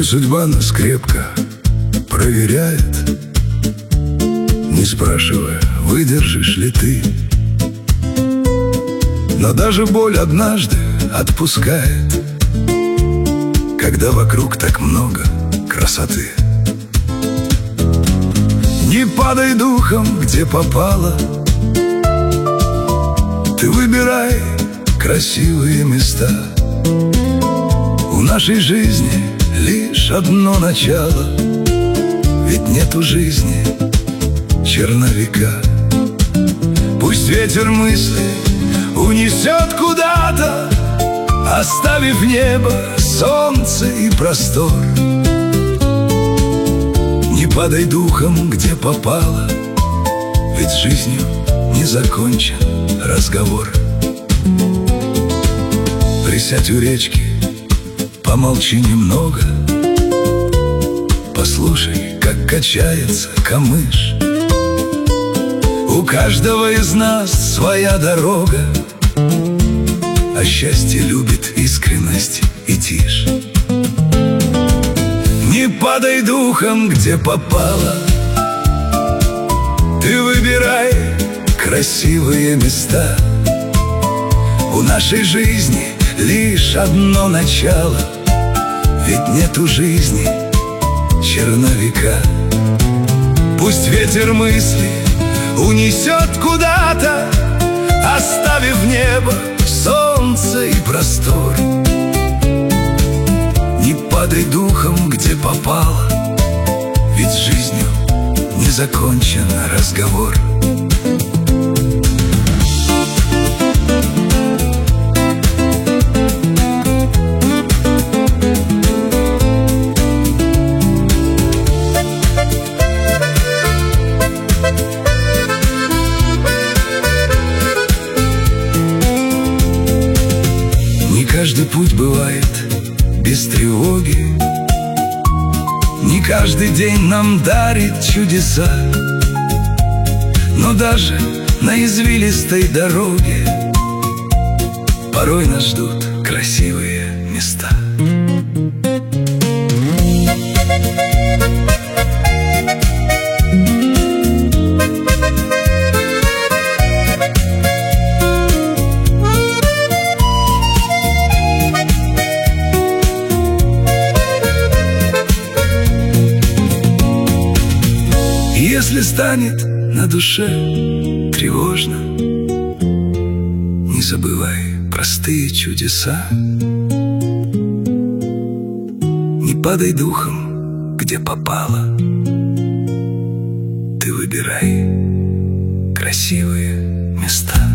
Порой судьба нас крепко проверяет, не спрашивая, выдержишь ли ты. Но даже боль однажды отпускает, когда вокруг так много красоты. Не падай духом, где попало, ты выбирай красивые места. У нашей жизни лишь одно начало, ведь нету жизни черновика. Пусть ветер мысли унесет куда-то, оставив небо, солнце и простор. Не падай духом, где попало, ведь жизнью не закончен разговор. Присядь у речки, помолчи немного, послушай, как качается камыш. У каждого из нас своя дорога, а счастье любит искренность и тишь. Не падай духом, где попало, ты выбирай красивые места. У нашей жизни лишь одно начало, ведь нету жизни черновика. Пусть ветер мысли унесет куда-то, оставив небо, солнце и простор. Не падай духом, где попало, ведь с жизнью не закончен разговор. Не каждый путь бывает без тревоги, не каждый день нам дарит чудеса. Но даже на извилистой дороге порой нас ждут красивые места. Если станет на душе тревожно, не забывай простые чудеса. Не падай духом, где попало, ты выбирай красивые места.